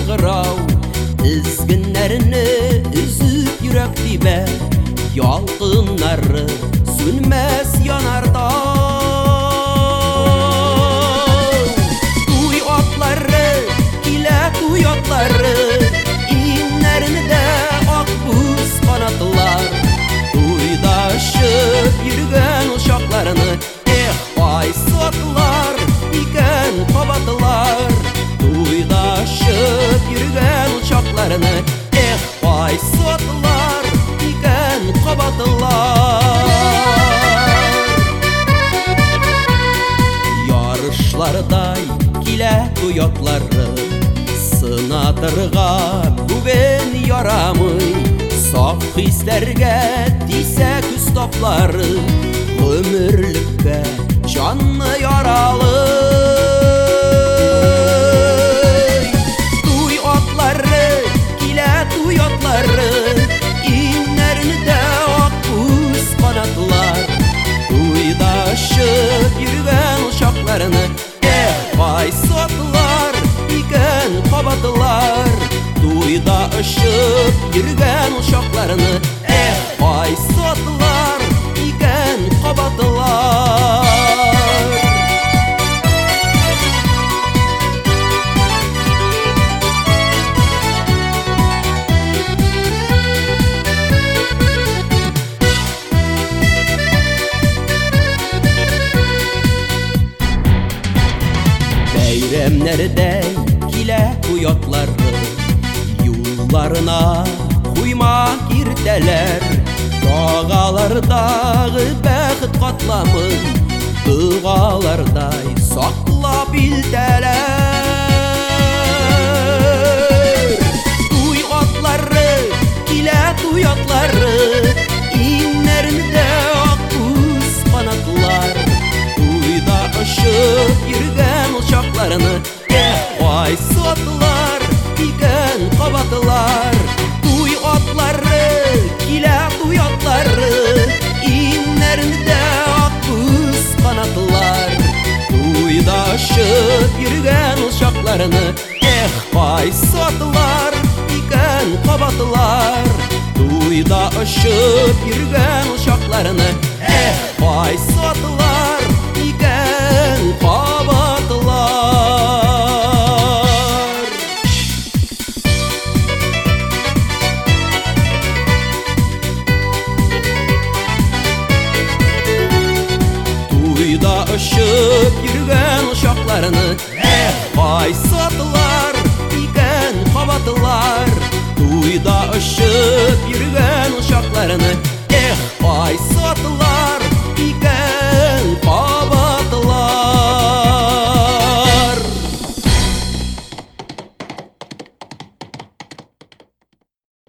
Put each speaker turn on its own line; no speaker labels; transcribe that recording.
кайгырау, изгиннәрне үзүп йөрәк тибә, ялкыннары сүнмәс янарда. Туй атлары, килә туй атлары, иңнәрендә ак буз канатлар. Туйда шып йөргән ул чакларны, кайсы атлар икән кабатлар. Туйда шып йөргән ул чакларны, кайсы атлар икән кабатлар. Ярышлардай килә туй атлары, сынатырга бүген ярамый. Саф хисләргә тисә күз таплары, гомерлеккә җанны яралый. Туй атлары, килә туй атлары, иңнәрендә ак күз канатлар. Туйда шып йөргән ул чакларны, кайсы атлар икән кабатлар. Туйда очып йөргән ул чакларны, кайсы атлар икән кабатлар. Бәйрәмнәрдәй килә туй атлары, юлларына куйма киртәләр. Тагалардагы бәхет катламын, дугалардай саклап илтәләр. Туй атлары, килә туй атлары, иңнәрендә ак күз канатлар. Туйда очып йөргән ул чакларны, кайсы атлар икән кабатлар. Туй атлары, килә туй атлары, иңнәрендә ак күз канатлар. Туйда очып йөргән ул чакларны, кайсы атлар икән кабатлар. Туйда очып йөргән ул чакларны, кайсы атлар икән кабатлар. Туйда очып йөргән ул чакларны, кайсы атлар икән кабатлар. Туйда очып йөргән ул чакларны,